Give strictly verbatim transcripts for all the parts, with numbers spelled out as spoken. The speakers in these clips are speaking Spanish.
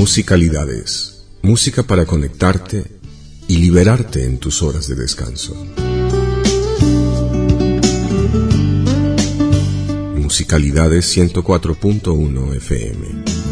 Musicalidades, música para conectarte y liberarte en tus horas de descanso. Musicalidades ciento cuatro punto uno F M.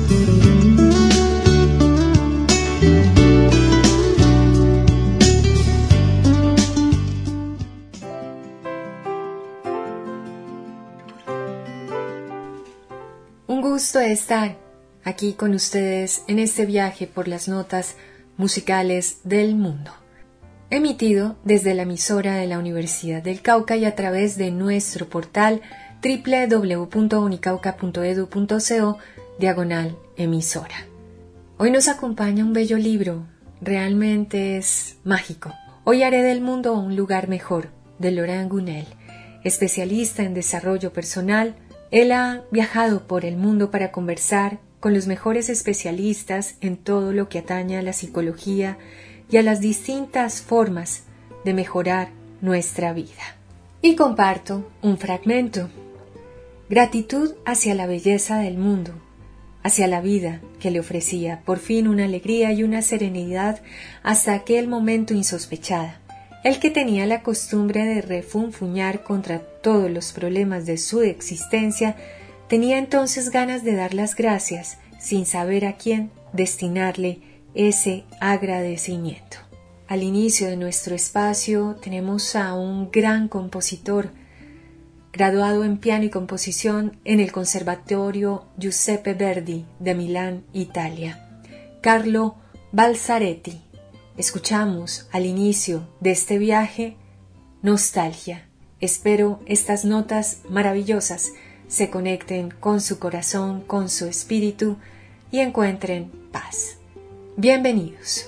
Un gusto estar aquí con ustedes en este viaje por las notas musicales del mundo, emitido desde la emisora de la Universidad del Cauca y a través de nuestro portal doble u doble u doble u punto unicauca punto edu punto co diagonal emisora. Hoy nos acompaña un bello libro, realmente es mágico. Hoy haré del mundo un lugar mejor, de Laurent Gounel, especialista en desarrollo personal. Él ha viajado por el mundo para conversar con los mejores especialistas en todo lo que atañe a la psicología y a las distintas formas de mejorar nuestra vida. Y comparto un fragmento. Gratitud hacia la belleza del mundo, hacia la vida que le ofrecía por fin una alegría y una serenidad hasta aquel momento insospechada. El que tenía la costumbre de refunfuñar contra todos los problemas de su existencia, tenía entonces ganas de dar las gracias sin saber a quién destinarle ese agradecimiento. Al inicio de nuestro espacio tenemos a un gran compositor, graduado en piano y composición en el Conservatorio Giuseppe Verdi de Milán, Italia, Carlo Balzaretti. Escuchamos al inicio de este viaje Nostalgia. Espero estas notas maravillosas se conecten con su corazón, con su espíritu y encuentren paz. Bienvenidos.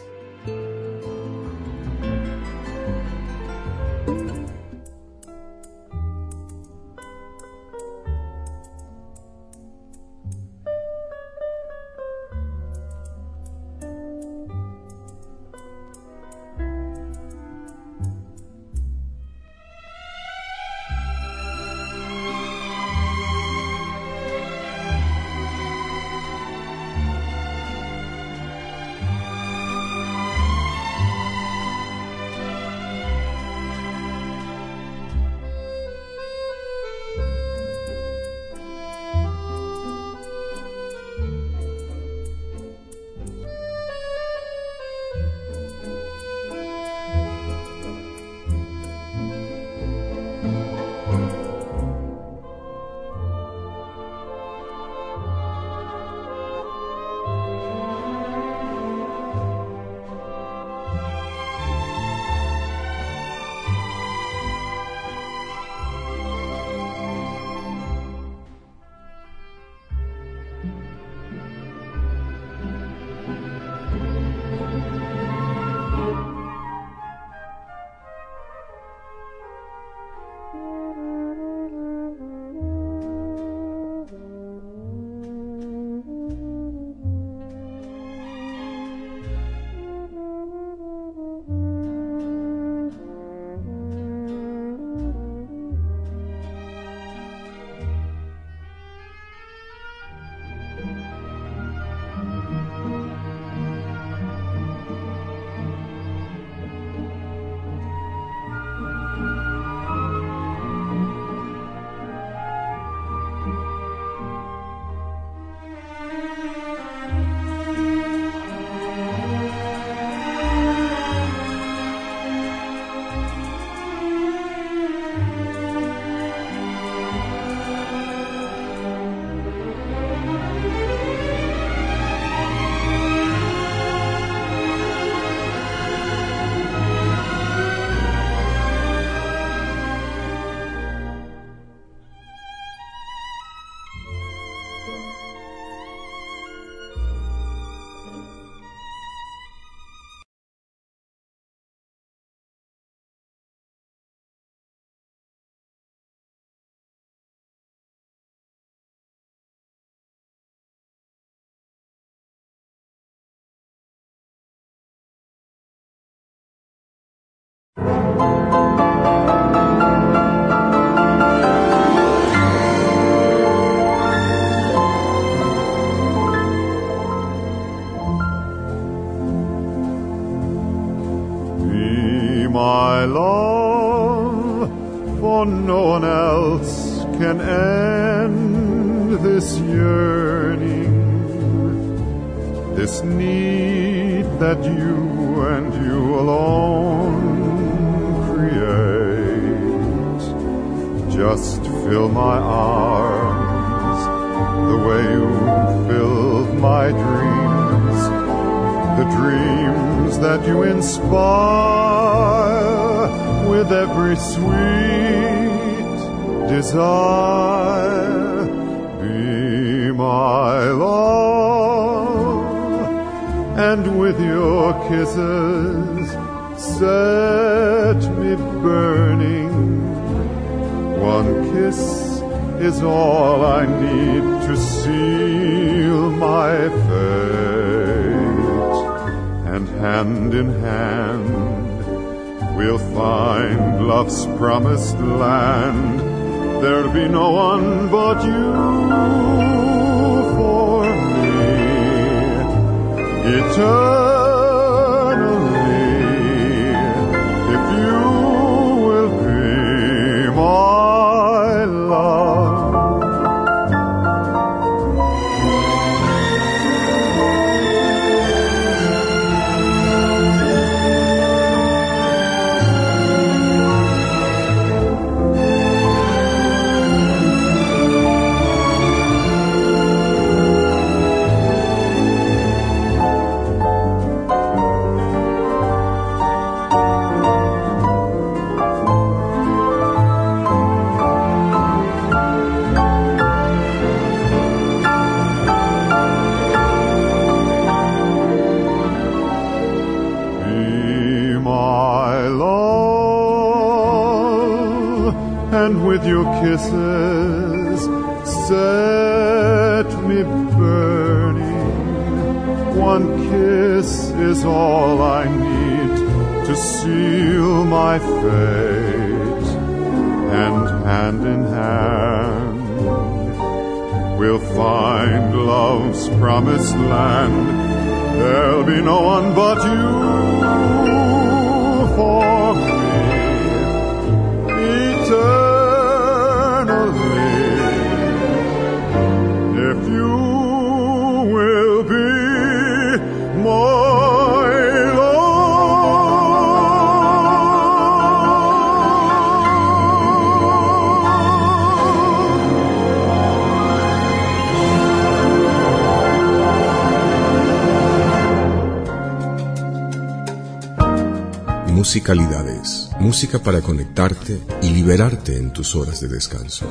can end this yearning, this need that you and you alone create. Just fill my arms the way you filled my dreams, the dreams that you inspire with every sweet desire. Be my love, and with your kisses set me burning. One kiss is all I need to seal my fate, and hand in hand we'll find love's promised land. There'll be no one but you for me eternally, if you will be my love. And with your kisses set me burning. One kiss is all I need to seal my fate, and hand in hand we'll find love's promised land. There'll be no one but you for me eternally, if you will be my Musicalidades, música para conectarte y liberarte en tus horas de descanso.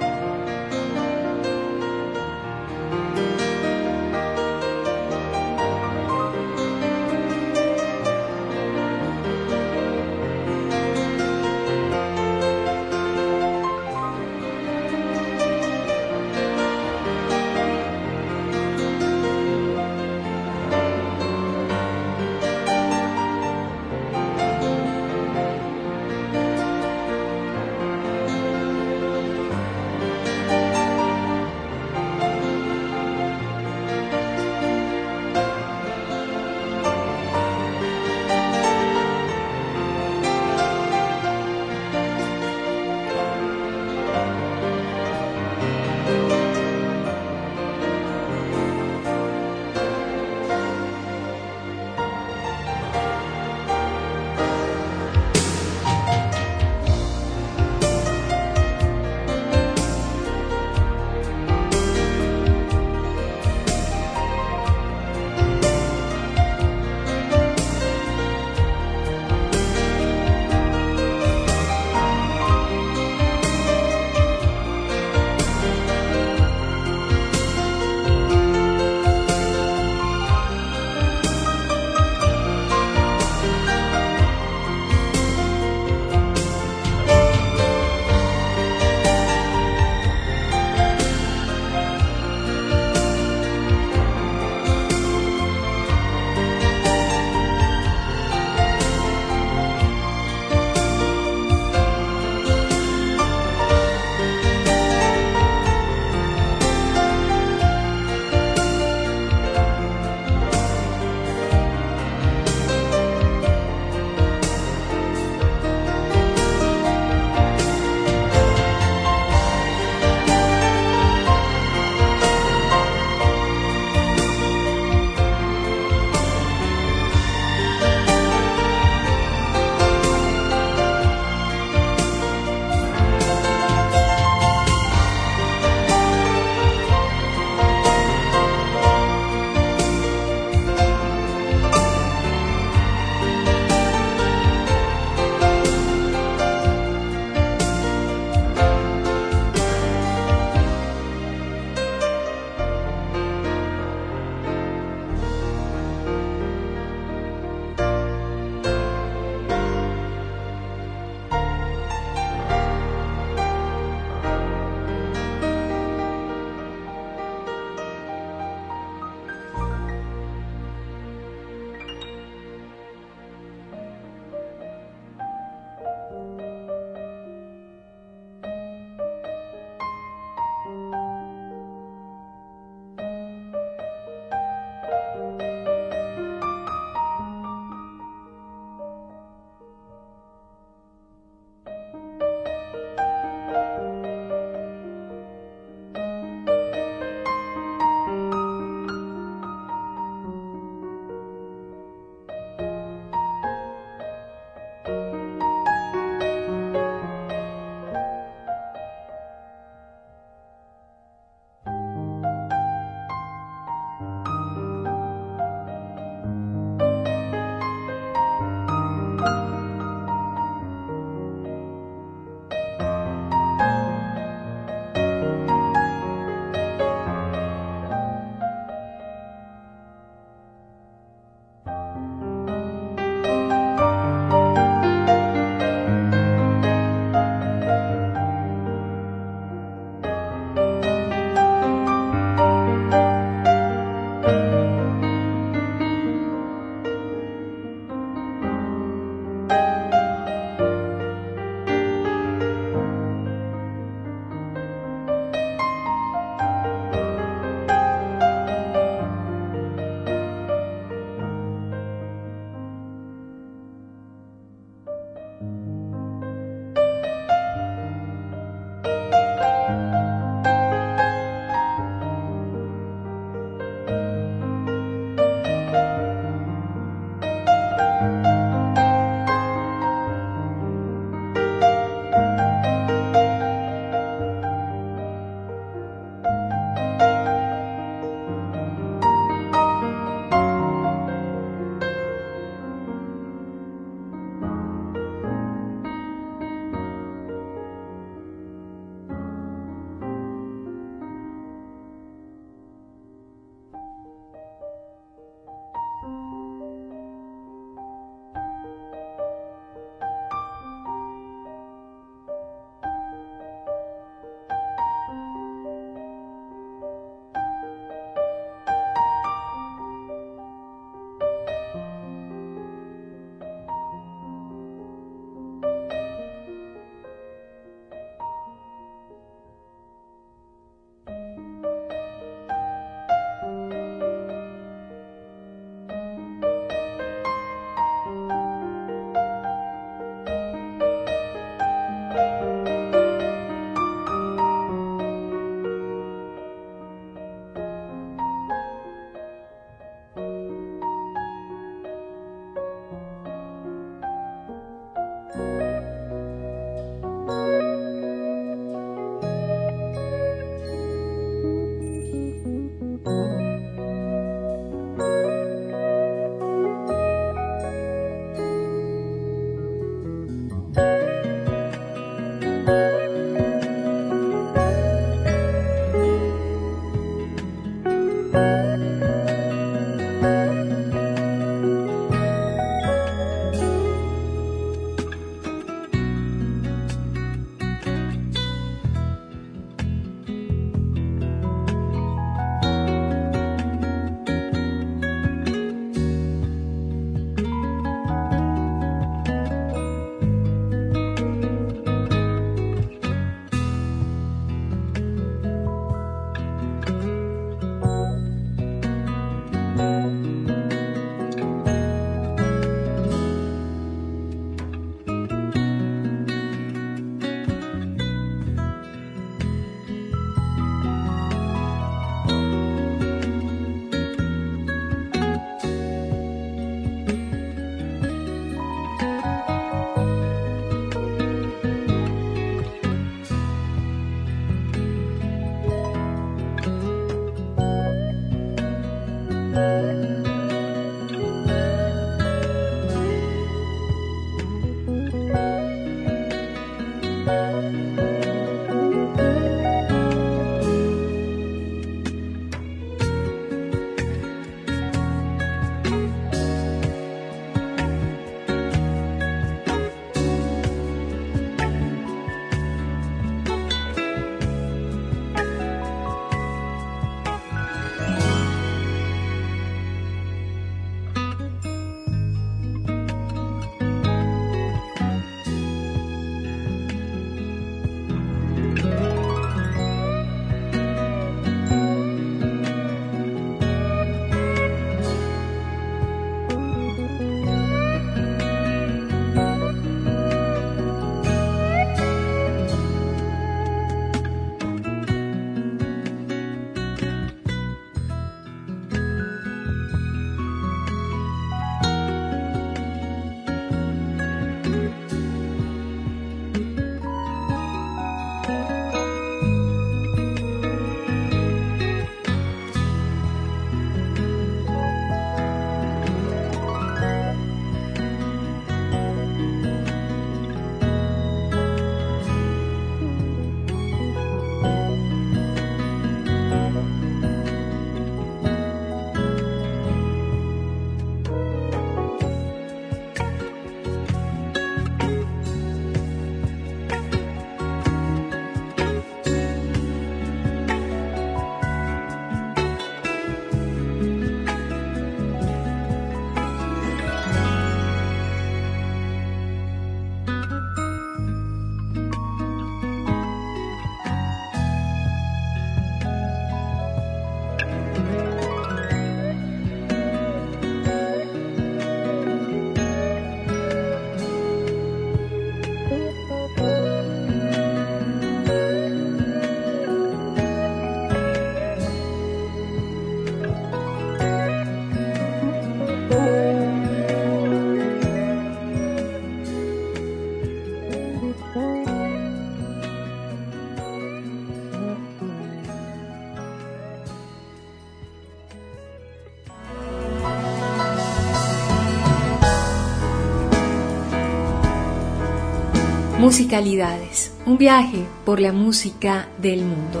Musicalidades, un viaje por la música del mundo.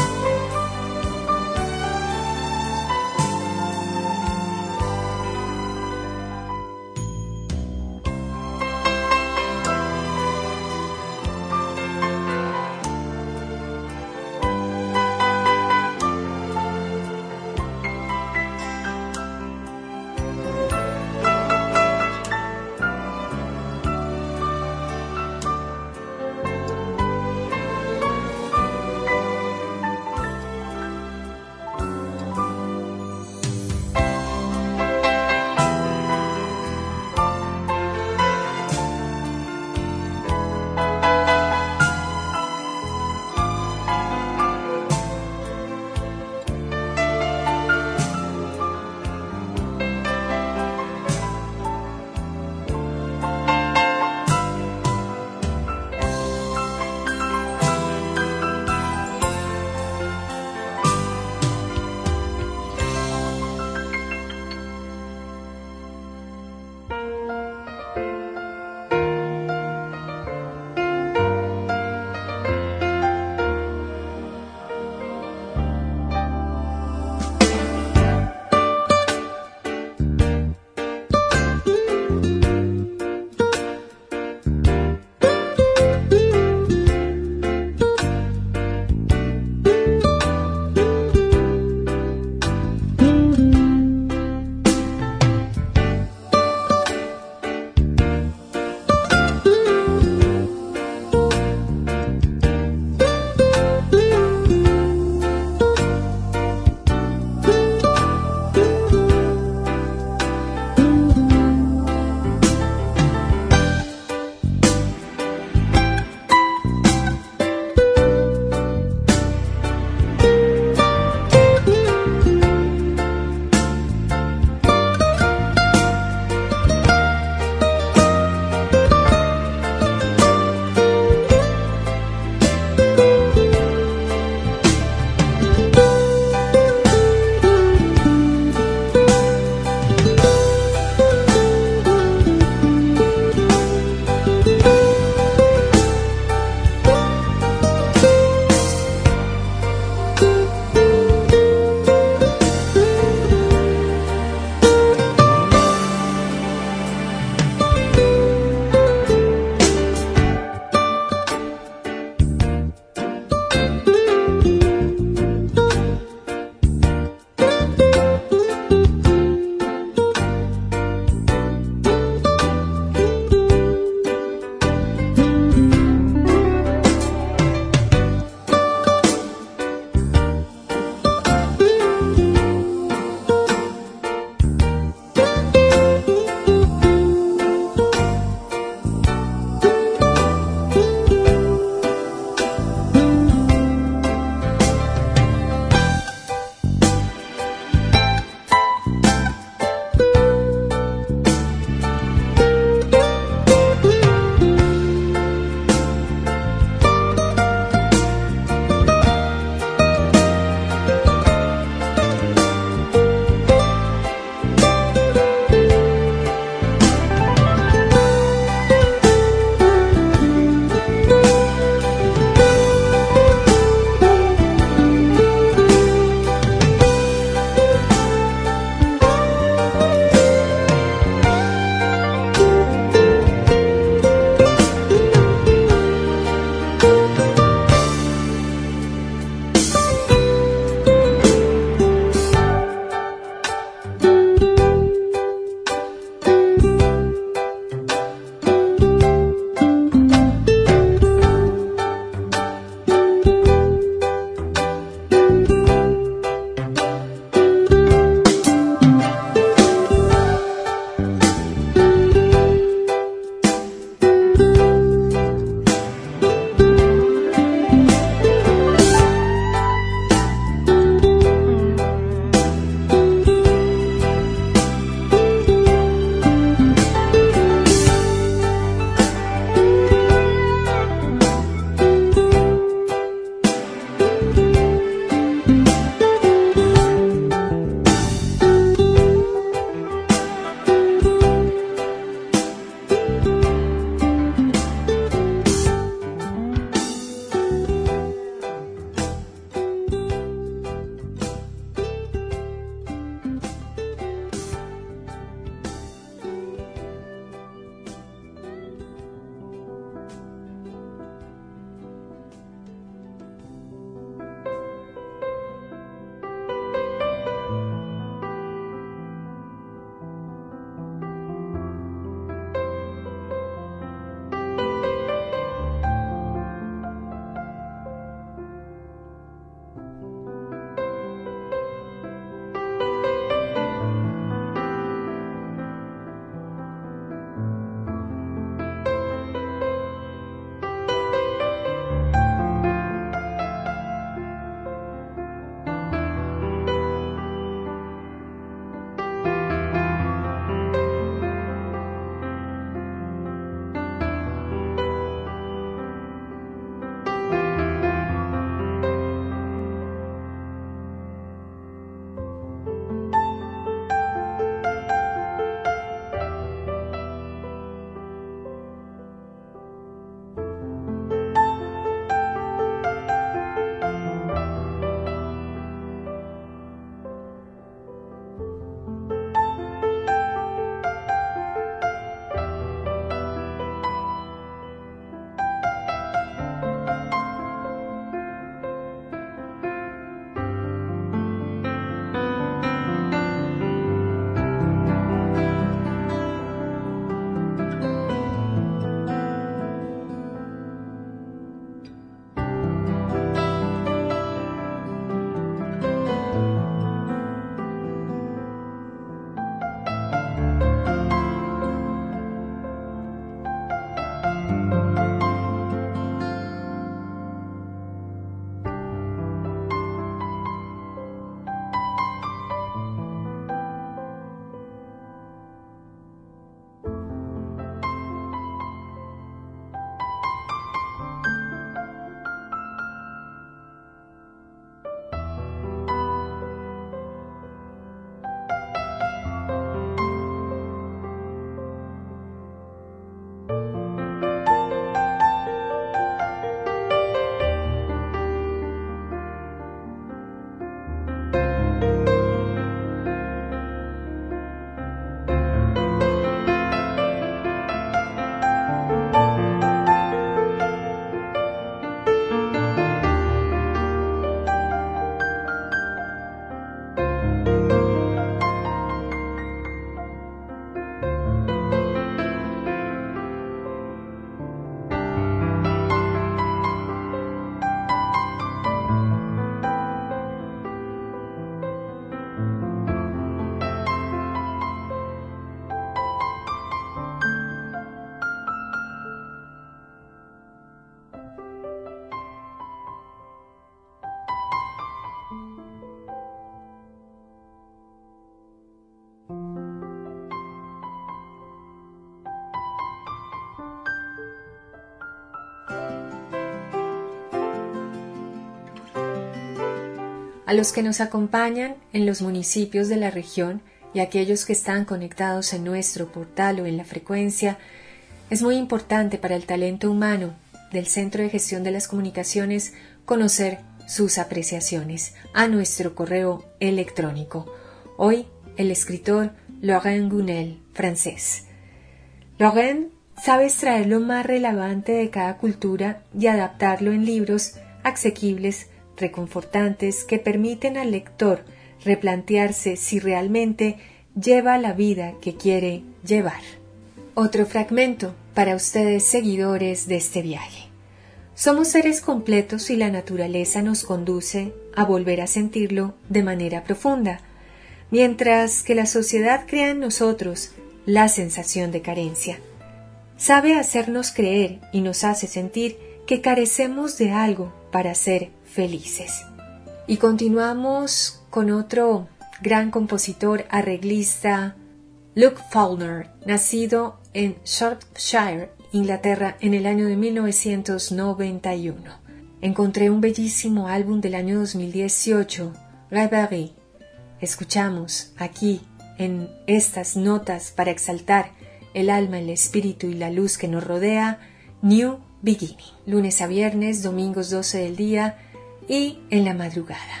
a los que nos acompañan en los municipios de la región y a aquellos que están conectados en nuestro portal o en la frecuencia. Es muy importante para el talento humano del Centro de Gestión de las Comunicaciones conocer sus apreciaciones a nuestro correo electrónico. Hoy, el escritor Laurent Gounel, francés. Laurent sabe extraer lo más relevante de cada cultura y adaptarlo en libros asequibles, reconfortantes, que permiten al lector replantearse si realmente lleva la vida que quiere llevar. Otro fragmento para ustedes, seguidores de este viaje. Somos seres completos y la naturaleza nos conduce a volver a sentirlo de manera profunda, mientras que la sociedad crea en nosotros la sensación de carencia. Sabe hacernos creer y nos hace sentir que carecemos de algo para ser felices. Y continuamos con otro gran compositor, arreglista, Luke Faulkner, nacido en Shropshire, Inglaterra, en el año de mil novecientos noventa y uno. Encontré un bellísimo álbum del año dos mil dieciocho, Rêverie. Escuchamos aquí, en estas notas para exaltar el alma, el espíritu y la luz que nos rodea, New Beginning, lunes a viernes, domingos doce del día y en la madrugada.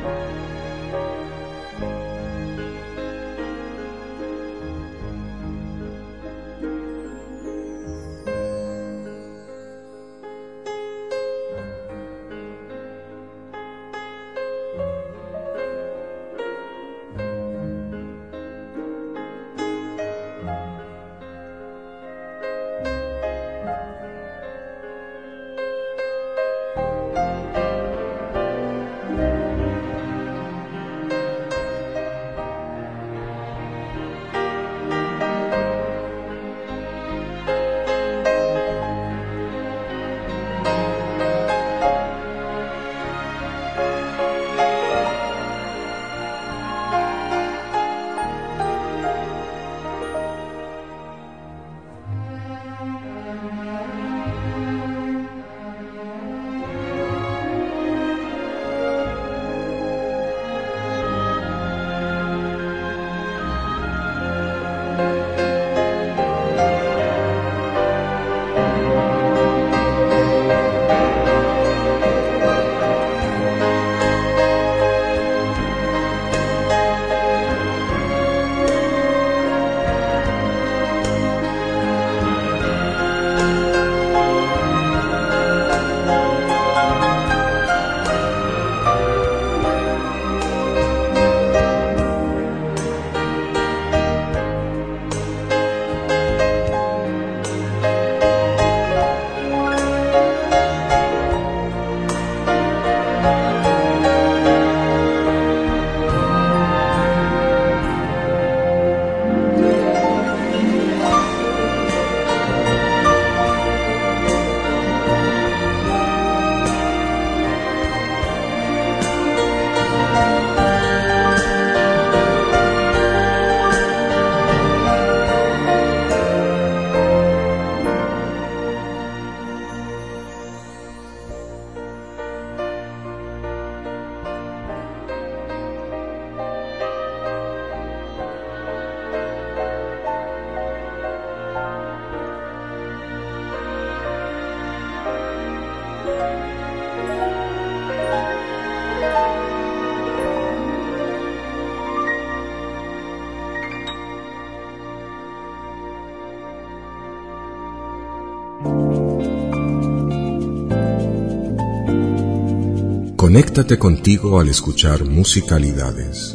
Conéctate contigo al escuchar musicalidades.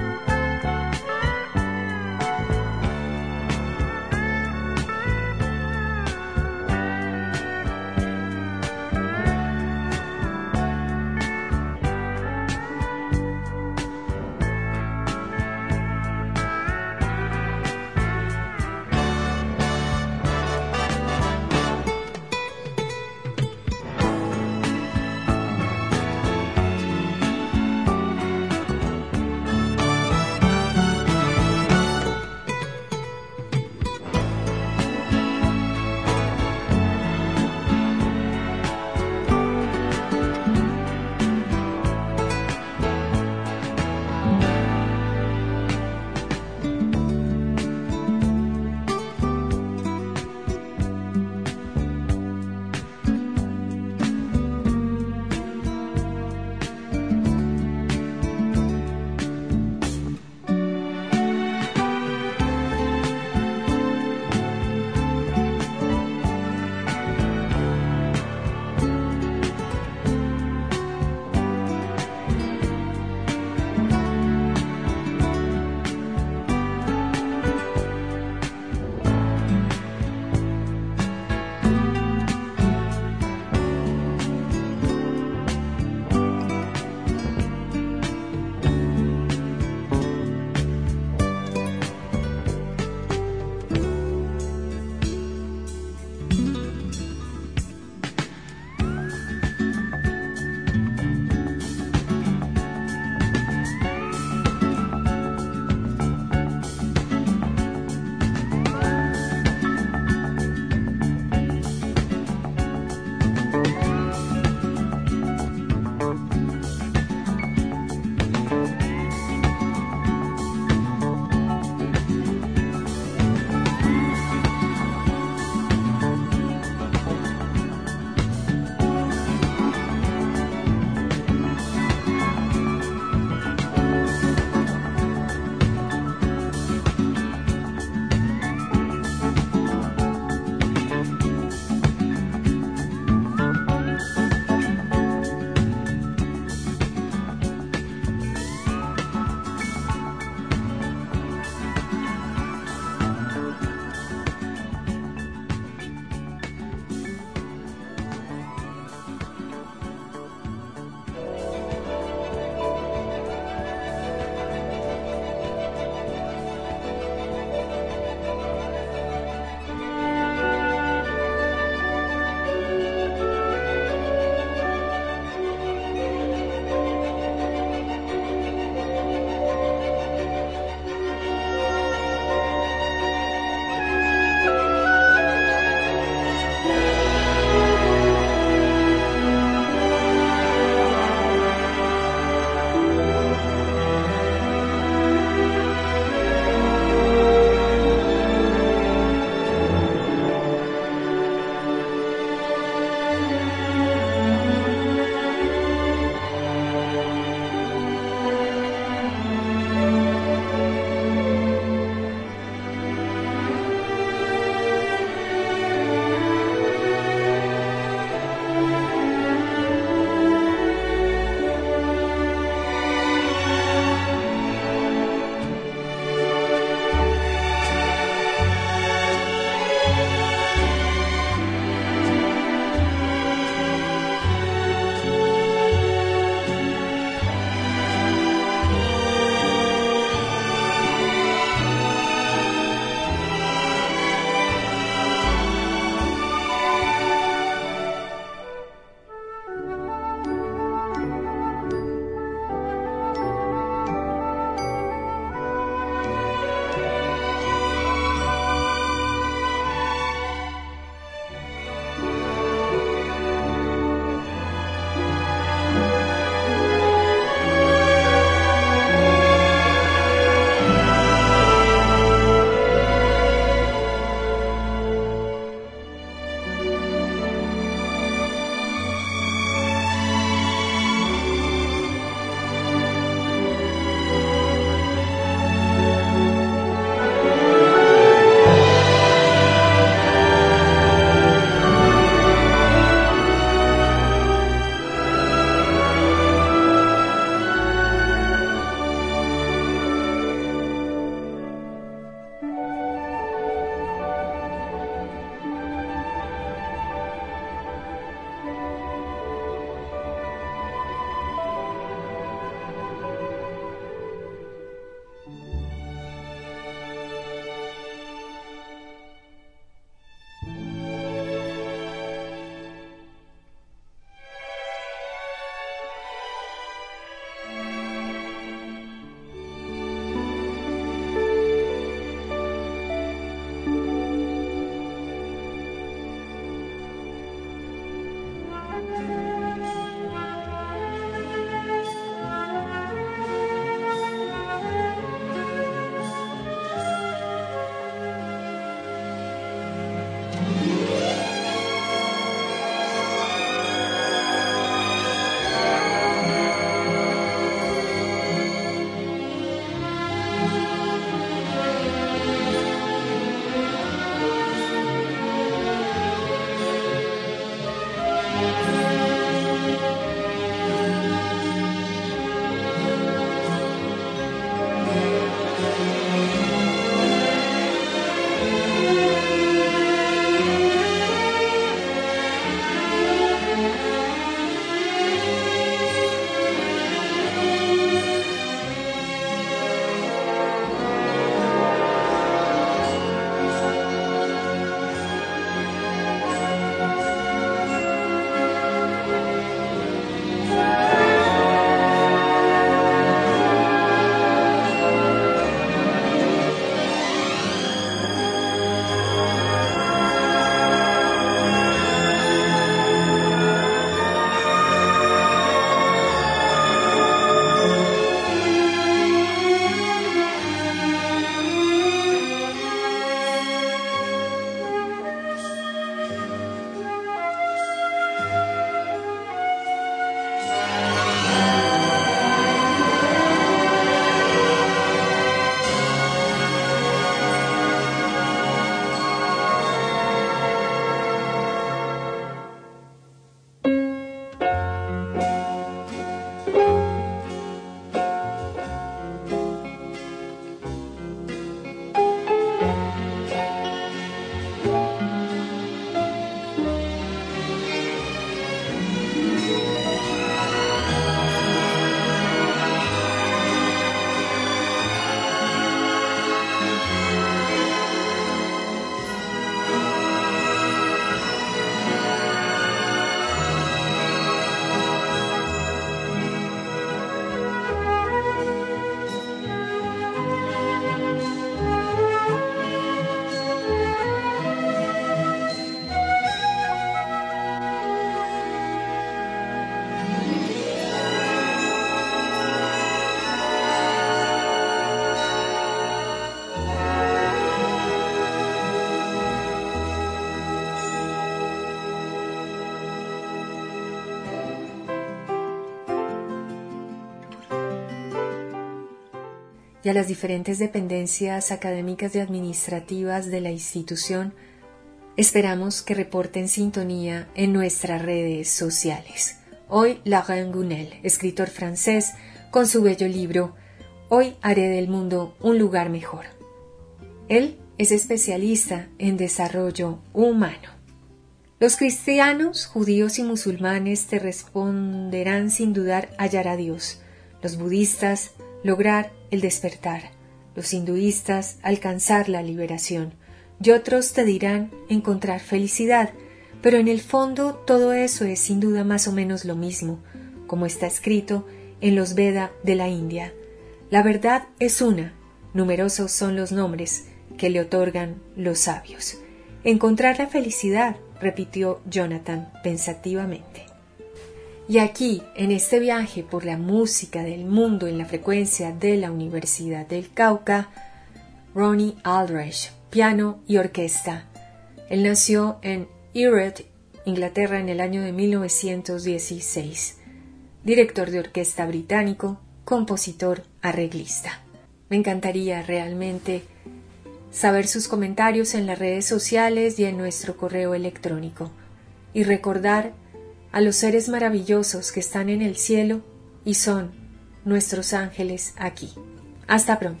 y a las diferentes dependencias académicas y administrativas de la institución, esperamos que reporten sintonía en nuestras redes sociales. Hoy, Laurent Gounel, escritor francés, con su bello libro Hoy haré del mundo un lugar mejor. Él es especialista en desarrollo humano. Los cristianos, judíos y musulmanes te responderán sin dudar hallar a Dios. Los budistas, lograr el despertar. Los hinduistas, alcanzar la liberación. Y otros te dirán encontrar felicidad. Pero en el fondo todo eso es sin duda más o menos lo mismo, como está escrito en los Veda de la India. La verdad es una, numerosos son los nombres que le otorgan los sabios. Encontrar la felicidad, repitió Jonathan pensativamente. Y aquí, en este viaje por la música del mundo en la frecuencia de la Universidad del Cauca, Ronnie Aldrich, piano y orquesta. Él nació en Erith, Inglaterra, en el año de mil novecientos dieciséis. Director de orquesta británico, compositor, arreglista. Me encantaría realmente saber sus comentarios en las redes sociales y en nuestro correo electrónico. Y recordar a los seres maravillosos que están en el cielo y son nuestros ángeles aquí. Hasta pronto.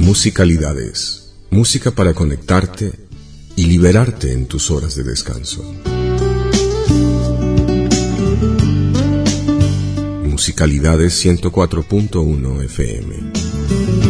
Musicalidades, música para conectarte y liberarte en tus horas de descanso. Musicalidades ciento cuatro punto uno F M.